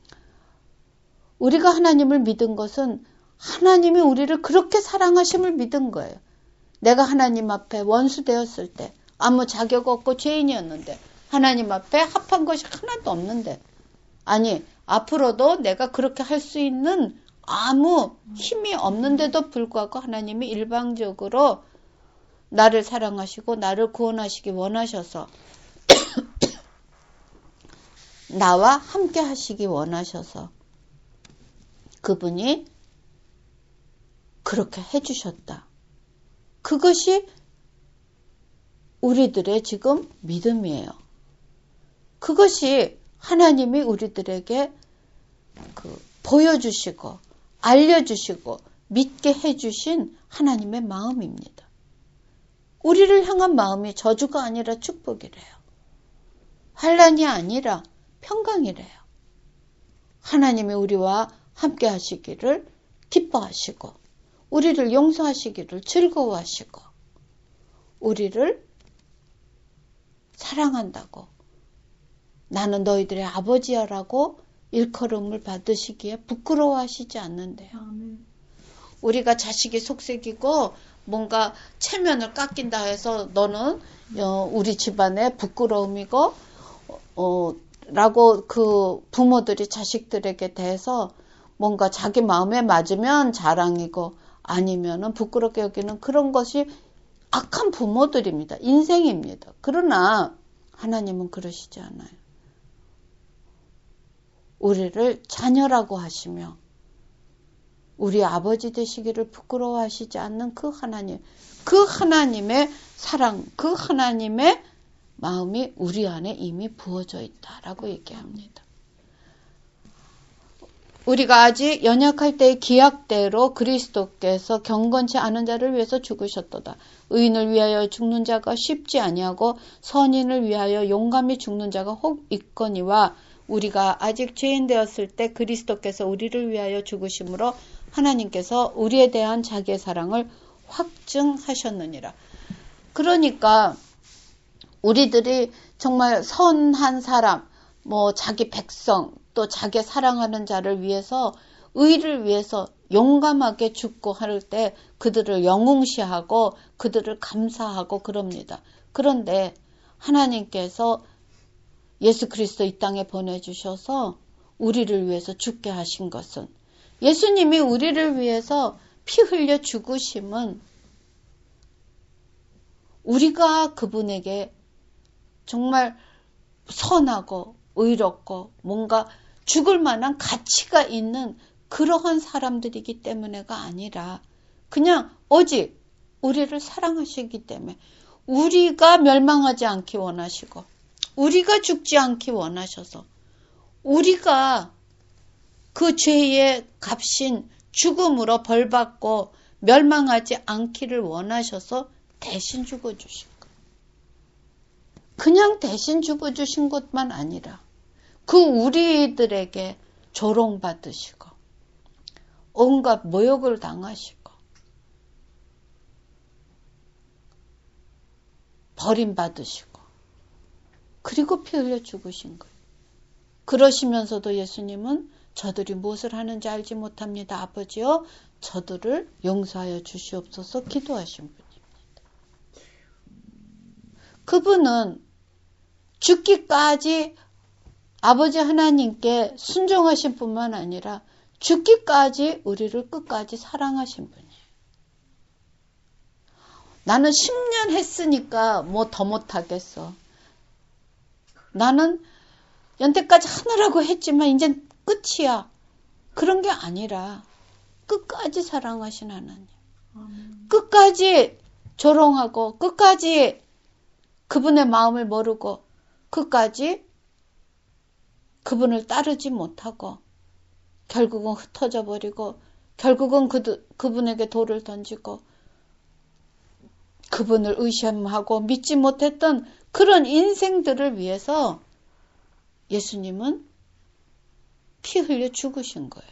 우리가 하나님을 믿은 것은 하나님이 우리를 그렇게 사랑하심을 믿은 거예요. 내가 하나님 앞에 원수 되었을 때 아무 자격 없고 죄인이었는데 하나님 앞에 합한 것이 하나도 없는데 아니 앞으로도 내가 그렇게 할 수 있는 아무 힘이 없는데도 불구하고 하나님이 일방적으로 나를 사랑하시고 나를 구원하시기 원하셔서 나와 함께 하시기 원하셔서 그분이 그렇게 해주셨다. 그것이 우리들의 지금 믿음이에요. 그것이 하나님이 우리들에게 보여주시고 알려주시고 믿게 해주신 하나님의 마음입니다. 우리를 향한 마음이 저주가 아니라 축복이래요. 환난이 아니라 평강이래요. 하나님이 우리와 함께 하시기를 기뻐하시고 우리를 용서하시기를 즐거워하시고 우리를 사랑한다고 나는 너희들의 아버지야라고 일컬음을 받으시기에 부끄러워하시지 않는데요. 우리가 자식이 속색이고 뭔가 체면을 깎인다 해서 너는 우리 집안의 부끄러움이고 라고 그 부모들이 자식들에게 대해서 뭔가 자기 마음에 맞으면 자랑이고 아니면은 부끄럽게 여기는 그런 것이 악한 부모들입니다. 인생입니다. 그러나 하나님은 그러시지 않아요. 우리를 자녀라고 하시며 우리 아버지 되시기를 부끄러워하시지 않는 그 하나님, 그 하나님의 사랑, 그 하나님의 마음이 우리 안에 이미 부어져 있다라고 얘기합니다. 우리가 아직 연약할 때의 기약대로 그리스도께서 경건치 않은 자를 위해서 죽으셨도다. 의인을 위하여 죽는 자가 쉽지 아니하고 선인을 위하여 용감히 죽는 자가 혹 있거니와 우리가 아직 죄인 되었을 때 그리스도께서 우리를 위하여 죽으심으로 하나님께서 우리에 대한 자기의 사랑을 확증하셨느니라. 그러니까 우리들이 정말 선한 사람, 자기 백성, 또 자기 사랑하는 자를 위해서 의를 위해서 용감하게 죽고 할 때 그들을 영웅시하고 그들을 감사하고 그럽니다. 그런데 하나님께서 예수 그리스도 이 땅에 보내주셔서 우리를 위해서 죽게 하신 것은 예수님이 우리를 위해서 피 흘려 죽으심은 우리가 그분에게 정말 선하고 의롭고 뭔가 죽을 만한 가치가 있는 그러한 사람들이기 때문에가 아니라 그냥 오직 우리를 사랑하시기 때문에 우리가 멸망하지 않기 원하시고 우리가 죽지 않기 원하셔서 우리가 그 죄의 값인 죽음으로 벌받고 멸망하지 않기를 원하셔서 대신 죽어주신 것. 그냥 대신 죽어주신 것만 아니라 그 우리들에게 조롱받으시고 온갖 모욕을 당하시고 버림받으시고 그리고 피 흘려 죽으신 거예요. 그러시면서도 예수님은 저들이 무엇을 하는지 알지 못합니다. 아버지여 저들을 용서하여 주시옵소서 기도하신 분입니다. 그분은 죽기까지 아버지 하나님께 순종하신 뿐만 아니라 죽기까지 우리를 끝까지 사랑하신 분이에요. 나는 10년 했으니까 뭐 더 못하겠어. 나는 연태까지 하느라고 했지만 이제 끝이야. 그런 게 아니라 끝까지 사랑하신 하나님. 끝까지 조롱하고 끝까지 그분의 마음을 모르고 끝까지 그분을 따르지 못하고 결국은 흩어져 버리고 결국은 그분에게 돌을 던지고 그분을 의심하고 믿지 못했던 그런 인생들을 위해서 예수님은 피 흘려 죽으신 거예요.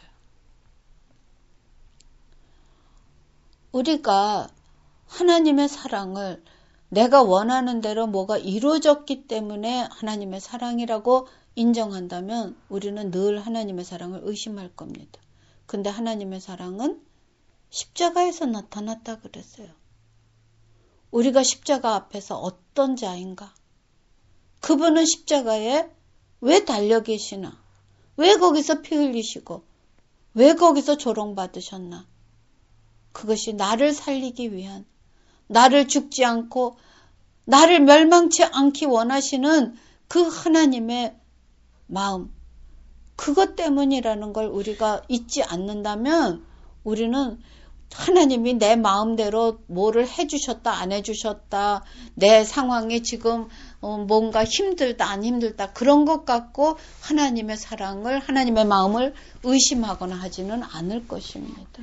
우리가 하나님의 사랑을 내가 원하는 대로 뭐가 이루어졌기 때문에 하나님의 사랑이라고 인정한다면 우리는 늘 하나님의 사랑을 의심할 겁니다. 근데 하나님의 사랑은 십자가에서 나타났다 그랬어요. 우리가 십자가 앞에서 어떤 자인가? 그분은 십자가에 왜 달려 계시나? 왜 거기서 피 흘리시고? 왜 거기서 조롱받으셨나? 그것이 나를 살리기 위한, 나를 죽지 않고 나를 멸망치 않기 원하시는 그 하나님의 마음, 그것 때문이라는 걸 우리가 잊지 않는다면 우리는 하나님이 내 마음대로 뭐를 해주셨다 안 해주셨다, 내 상황이 지금 뭔가 힘들다 안 힘들다 그런 것 갖고 하나님의 사랑을, 하나님의 마음을 의심하거나 하지는 않을 것입니다.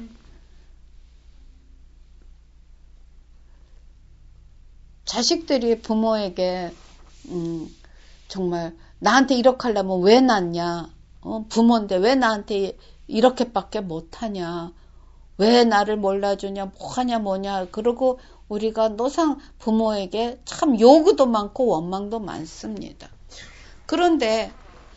자식들이 부모에게 정말 나한테 이렇게 하려면 왜 낳냐, 부모인데 왜 나한테 이렇게밖에 못하냐, 왜 나를 몰라주냐, 뭐하냐 뭐냐 그러고 우리가 노상 부모에게 참 요구도 많고 원망도 많습니다. 그런데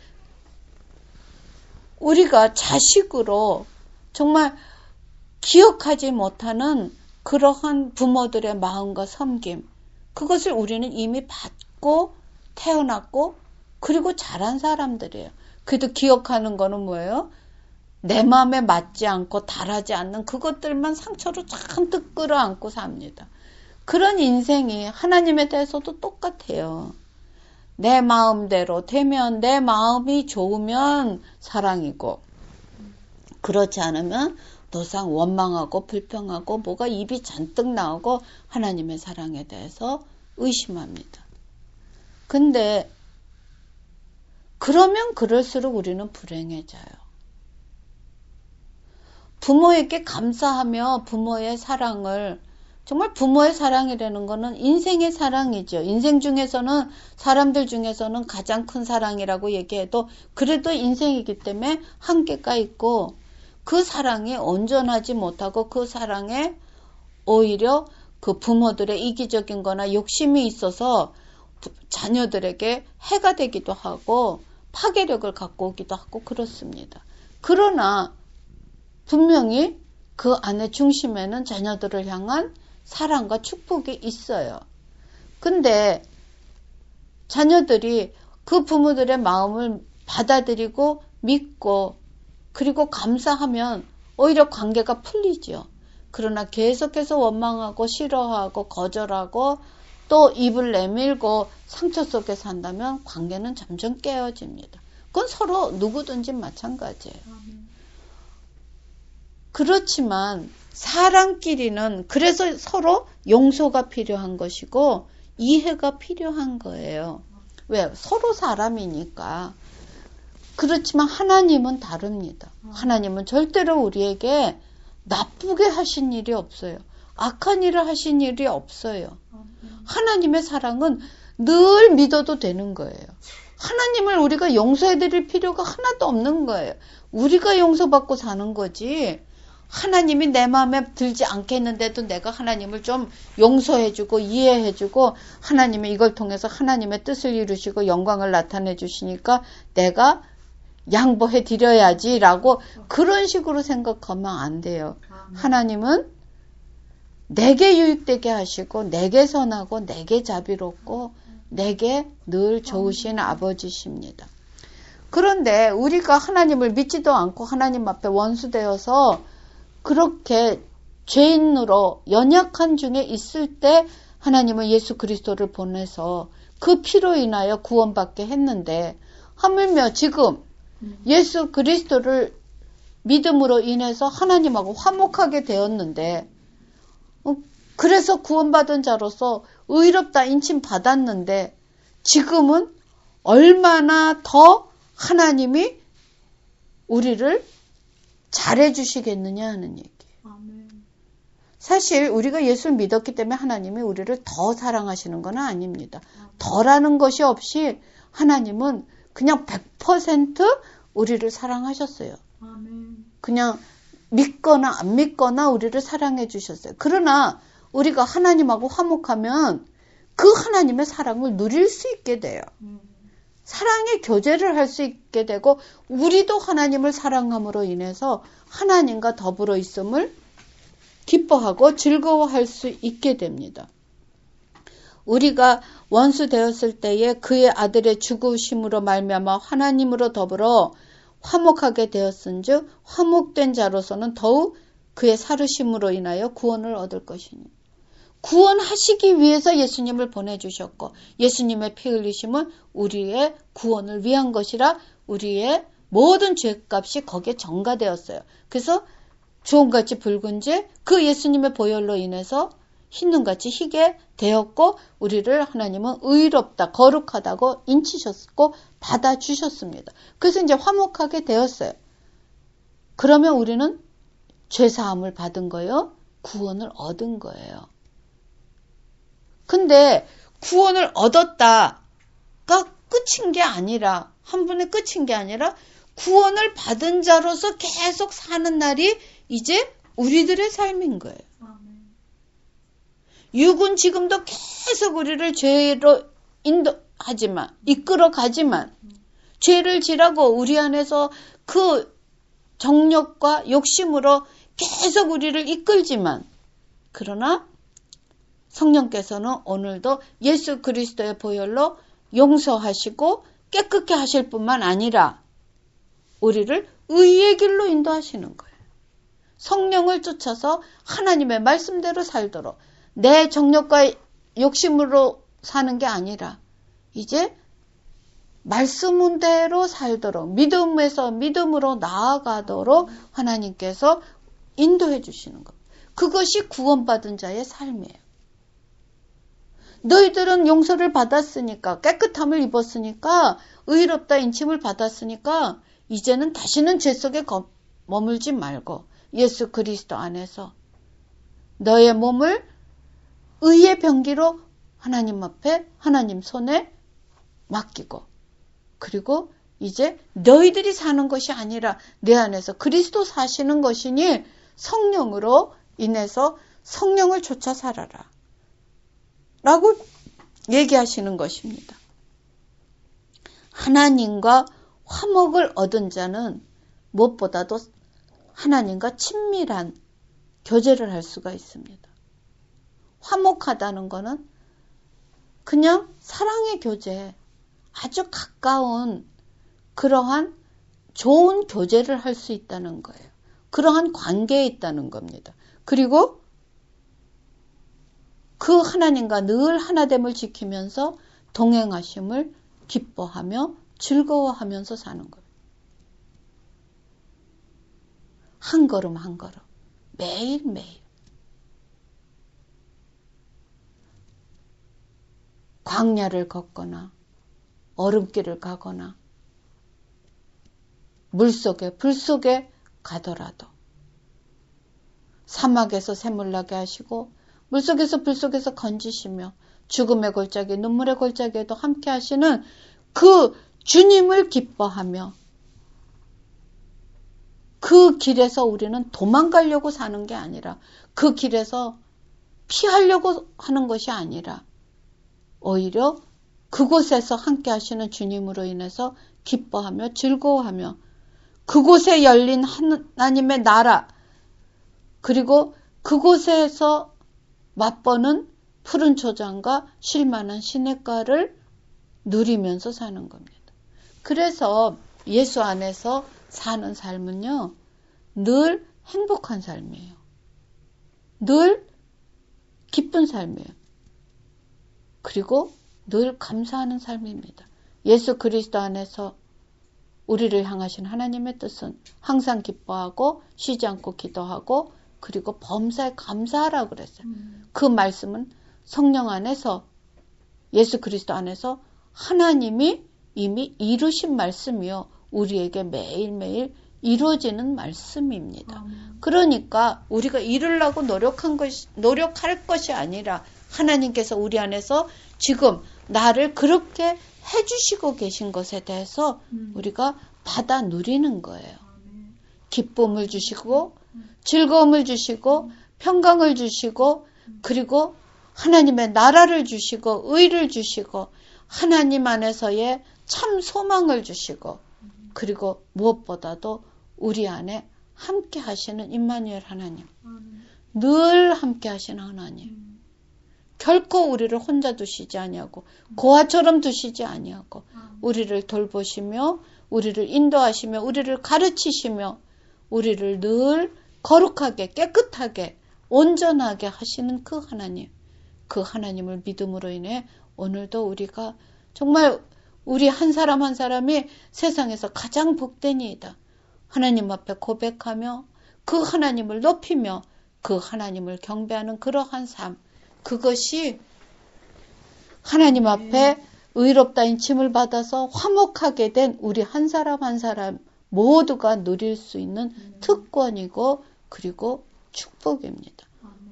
우리가 자식으로 정말 기억하지 못하는 그러한 부모들의 마음과 섬김, 그것을 우리는 이미 받고 태어났고 그리고 자란 사람들이에요. 그래도 기억하는 거는 뭐예요? 내 마음에 맞지 않고 달하지 않는 그것들만 상처로 잔뜩 끌어안고 삽니다. 그런 인생이 하나님에 대해서도 똑같아요. 내 마음대로 되면, 내 마음이 좋으면 사랑이고 그렇지 않으면 노상 원망하고 불평하고 뭐가 입이 잔뜩 나오고 하나님의 사랑에 대해서 의심합니다. 근데 그러면 그럴수록 우리는 불행해져요. 부모에게 감사하며 부모의 사랑을, 정말 부모의 사랑이라는 거는 인생의 사랑이죠. 인생 중에서는, 사람들 중에서는 가장 큰 사랑이라고 얘기해도 그래도 인생이기 때문에 한계가 있고 그 사랑이 온전하지 못하고 그 사랑에 오히려 그 부모들의 이기적인 거나 욕심이 있어서 자녀들에게 해가 되기도 하고 파괴력을 갖고 오기도 하고 그렇습니다. 그러나 분명히 그 안의 중심에는 자녀들을 향한 사랑과 축복이 있어요. 근데 자녀들이 그 부모들의 마음을 받아들이고 믿고 그리고 감사하면 오히려 관계가 풀리죠. 그러나 계속해서 원망하고 싫어하고 거절하고 또 입을 내밀고 상처 속에 산다면 관계는 점점 깨어집니다. 그건 서로 누구든지 마찬가지예요. 그렇지만 사람끼리는 그래서 서로 용서가 필요한 것이고 이해가 필요한 거예요. 왜? 서로 사람이니까. 그렇지만 하나님은 다릅니다. 하나님은 절대로 우리에게 나쁘게 하신 일이 없어요. 악한 일을 하신 일이 없어요. 하나님의 사랑은 늘 믿어도 되는 거예요. 하나님을 우리가 용서해드릴 필요가 하나도 없는 거예요. 우리가 용서받고 사는 거지. 하나님이 내 마음에 들지 않겠는데도 내가 하나님을 좀 용서해주고 이해해주고 하나님이 이걸 통해서 하나님의 뜻을 이루시고 영광을 나타내 주시니까 내가 양보해 드려야지라고 그런 식으로 생각하면 안 돼요. 하나님은 내게 유익되게 하시고 내게 선하고 내게 자비롭고 내게 늘 좋으신 아버지십니다. 그런데 우리가 하나님을 믿지도 않고 하나님 앞에 원수되어서 그렇게 죄인으로 연약한 중에 있을 때 하나님은 예수 그리스도를 보내서 그 피로 인하여 구원받게 했는데 하물며 지금 예수 그리스도를 믿음으로 인해서 하나님하고 화목하게 되었는데 그래서 구원받은 자로서 의롭다 인침 받았는데 지금은 얼마나 더 하나님이 우리를 잘해주시겠느냐 하는 얘기예요. 사실 우리가 예수를 믿었기 때문에 하나님이 우리를 더 사랑하시는 건 아닙니다. 더라는 것이 없이 하나님은 그냥 100% 우리를 사랑하셨어요. 그냥 믿거나 안 믿거나 우리를 사랑해 주셨어요. 그러나 우리가 하나님하고 화목하면 그 하나님의 사랑을 누릴 수 있게 돼요. 사랑의 교제를 할 수 있게 되고 우리도 하나님을 사랑함으로 인해서 하나님과 더불어 있음을 기뻐하고 즐거워할 수 있게 됩니다. 우리가 원수 되었을 때에 그의 아들의 죽으심으로 말미암아 하나님으로 더불어 화목하게 되었은즉 화목된 자로서는 더욱 그의 살으심으로 인하여 구원을 얻을 것이니 구원하시기 위해서 예수님을 보내주셨고 예수님의 피 흘리심은 우리의 구원을 위한 것이라 우리의 모든 죄값이 거기에 전가되었어요. 그래서 주홍같이 붉은 죄 그 예수님의 보혈로 인해서 흰눈같이 희게 되었고 우리를 하나님은 의롭다 거룩하다고 인치셨고 받아주셨습니다. 그래서 이제 화목하게 되었어요. 그러면 우리는 죄사함을 받은 거예요. 구원을 얻은 거예요. 근데 구원을 얻었다가 끝인 게 아니라 한 번에 끝인 게 아니라 구원을 받은 자로서 계속 사는 날이 이제 우리들의 삶인 거예요. 육은 지금도 계속 우리를 죄로 인도하지만 이끌어가지만 죄를 지라고 우리 안에서 그 정욕과 욕심으로 계속 우리를 이끌지만 그러나 성령께서는 오늘도 예수 그리스도의 보혈로 용서하시고 깨끗게 하실 뿐만 아니라 우리를 의의 길로 인도하시는 거예요. 성령을 쫓아서 하나님의 말씀대로 살도록 내 정욕과 욕심으로 사는 게 아니라 이제 말씀대로 살도록 믿음에서 믿음으로 나아가도록 하나님께서 인도해 주시는 것. 그것이 구원받은 자의 삶이에요. 너희들은 용서를 받았으니까 깨끗함을 입었으니까 의롭다 인침을 받았으니까 이제는 다시는 죄 속에 머물지 말고 예수 그리스도 안에서 너의 몸을 의의 병기로 하나님 앞에 하나님 손에 맡기고 그리고 이제 너희들이 사는 것이 아니라 내 안에서 그리스도 사시는 것이니 성령으로 인해서 성령을 쫓아 살아라 라고 얘기하시는 것입니다. 하나님과 화목을 얻은 자는 무엇보다도 하나님과 친밀한 교제를 할 수가 있습니다. 화목하다는 것은 그냥 사랑의 교제, 아주 가까운 그러한 좋은 교제를 할 수 있다는 거예요. 그러한 관계에 있다는 겁니다. 그리고 그 하나님과 늘 하나됨을 지키면서 동행하심을 기뻐하며 즐거워하면서 사는 거예요. 한 걸음 한 걸음. 매일매일 광야를 걷거나 얼음길을 가거나 물속에 불 속에 가더라도 사막에서 샘물 나게 하시고 물속에서 불 속에서 건지시며 죽음의 골짜기 눈물의 골짜기에도 함께 하시는 그 주님을 기뻐하며 그 길에서 우리는 도망가려고 사는 게 아니라 그 길에서 피하려고 하는 것이 아니라 오히려 그곳에서 함께 하시는 주님으로 인해서 기뻐하며 즐거워하며 그곳에 열린 하나님의 나라 그리고 그곳에서 맛보는 푸른 초장과 쉴만한 시냇가를 누리면서 사는 겁니다. 그래서 예수 안에서 사는 삶은요, 늘 행복한 삶이에요. 늘 기쁜 삶이에요. 그리고 늘 감사하는 삶입니다. 예수 그리스도 안에서 우리를 향하신 하나님의 뜻은 항상 기뻐하고 쉬지 않고 기도하고 그리고 범사에 감사하라고 그랬어요. 그 말씀은 성령 안에서 예수 그리스도 안에서 하나님이 이미 이루신 말씀이요. 우리에게 매일매일 이루어지는 말씀입니다. 그러니까 우리가 이루려고 노력할 것이 아니라 하나님께서 우리 안에서 지금 나를 그렇게 해주시고 계신 것에 대해서 우리가 받아 누리는 거예요. 기쁨을 주시고 즐거움을 주시고 평강을 주시고 그리고 하나님의 나라를 주시고 의를 주시고 하나님 안에서의 참 소망을 주시고 그리고 무엇보다도 우리 안에 함께 하시는 임마누엘 하나님, 늘 함께 하시는 하나님, 결코 우리를 혼자 두시지 아니하고 고아처럼 두시지 아니하고 우리를 돌보시며 우리를 인도하시며 우리를 가르치시며 우리를 늘 거룩하게 깨끗하게 온전하게 하시는 그 하나님, 그 하나님을 믿음으로 인해 오늘도 우리가 정말 우리 한 사람 한 사람이 세상에서 가장 복되니이다. 하나님 앞에 고백하며 그 하나님을 높이며 그 하나님을 경배하는 그러한 삶, 그것이 하나님 앞에 의롭다 인침을 받아서 화목하게 된 우리 한 사람 한 사람 모두가 누릴 수 있는 특권이고 그리고 축복입니다.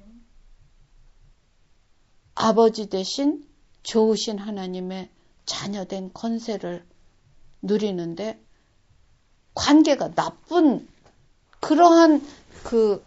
아버지 대신 좋으신 하나님의 자녀된 권세를 누리는데 관계가 나쁜 그러한 그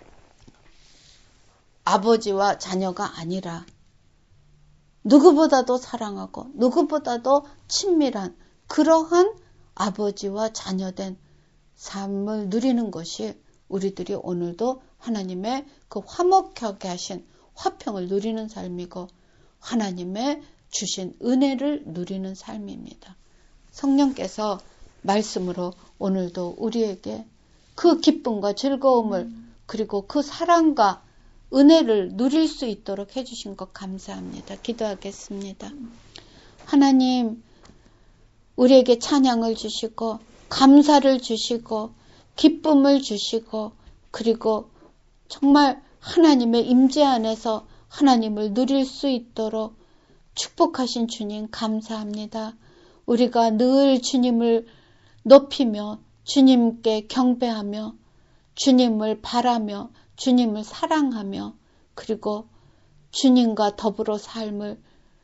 아버지와 자녀가 아니라 누구보다도 사랑하고 누구보다도 친밀한 그러한 아버지와 자녀된 삶을 누리는 것이 우리들이 오늘도 하나님의 그 화목하게 하신 화평을 누리는 삶이고 하나님의 주신 은혜를 누리는 삶입니다. 성령께서 말씀으로 오늘도 우리에게 그 기쁨과 즐거움을 그리고 그 사랑과 은혜를 누릴 수 있도록 해주신 것 감사합니다. 기도하겠습니다. 하나님, 우리에게 찬양을 주시고 감사를 주시고 기쁨을 주시고 그리고 정말 하나님의 임재 안에서 하나님을 누릴 수 있도록 축복하신 주님 감사합니다. 우리가 늘 주님을 높이며 주님께 경배하며 주님을 바라며 주님을 사랑하며 그리고 주님과 더불어 삶을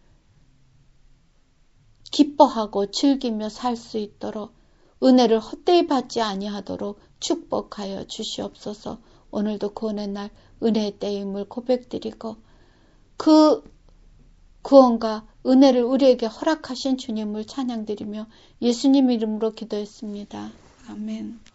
기뻐하고 즐기며 살 수 있도록 은혜를 헛되이 받지 아니하도록 축복하여 주시옵소서. 오늘도 구원의 날 은혜의 때임을 고백드리고 그 구원과 은혜를 우리에게 허락하신 주님을 찬양드리며 예수님 이름으로 기도했습니다. 아멘.